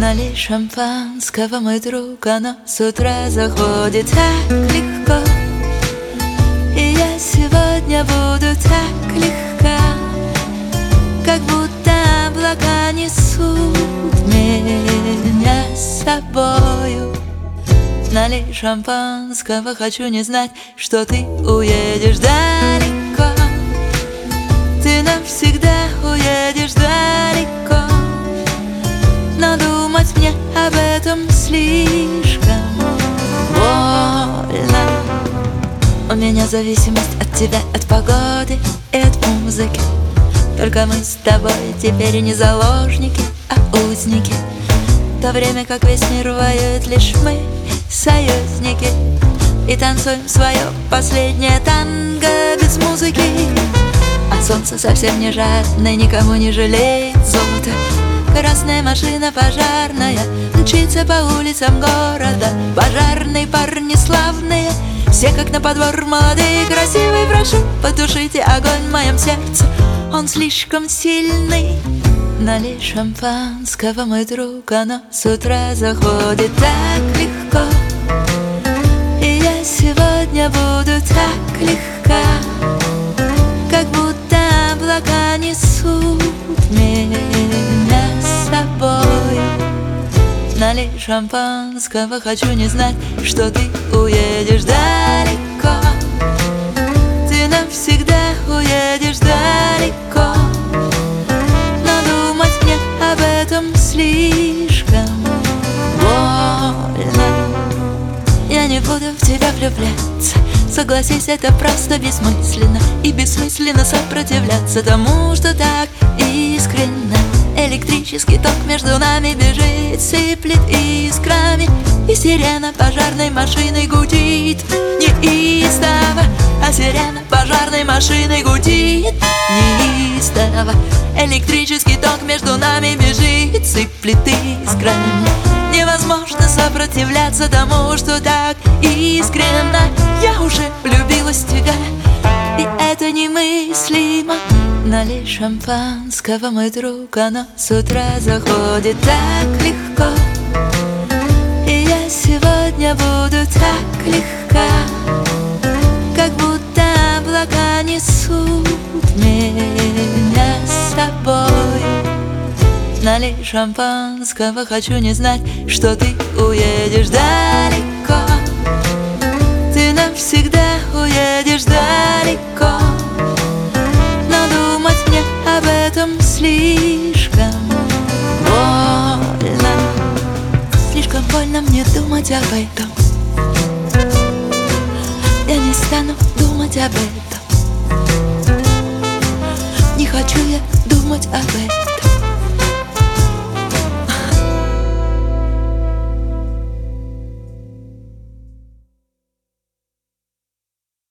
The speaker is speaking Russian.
Налей шампанского, мой друг, оно с утра заходит так легко. И я сегодня буду так легка, как будто облака несут меня с собою. Налей шампанского, хочу не знать, что ты уедешь далеко. Ты навсегда уедешь далеко, но думать мне об этом слишком больно. У меня зависимость от тебя, от погоды и от музыки. Только мы с тобой теперь не заложники, а узники. В то время как весь мир воюет, лишь мы союзники. И танцуем свое последнее танго без музыки. А солнце совсем не жадное, никому не жалеет золота. Красная машина пожарная мчится по улицам города. Пожарные парни славные, все как на подбор, молодые, красивые. Прошу, потушите огонь в моем сердце, он слишком сильный. Налей шампанского, мой друг, оно с утра заходит так легко. И я сегодня буду так легка, как будто облака несут меня с собой. Налей шампанского, хочу не знать, что ты уедешь далеко. Ты навсегда уедешь далеко, но думать мне об этом слишком больно. Я не буду в тебя влюбляться, согласись, это просто бессмысленно. И бессмысленно сопротивляться тому, что так искренно. Электрический ток между нами бежит, сыплет искрами, и сирена пожарной машины гудит неистово. А сирена пожарной машины гудит неистово. Электрический ток между нами бежит, сыплет искрами. Невозможно сопротивляться тому, что так искренно. Я уже влюбилась в тебя, и это немыслимо. Налей шампанского, мой друг, оно с утра заходит так легко. И я сегодня буду так легка, как будто облака несут меня с собой. Налей шампанского, хочу не знать, что ты уедешь далеко. Ты навсегда уедешь далеко, но думать мне об этом слишком больно. Слишком больно мне думать об этом. Я не стану думать об этом. Не хочу я думать об этом.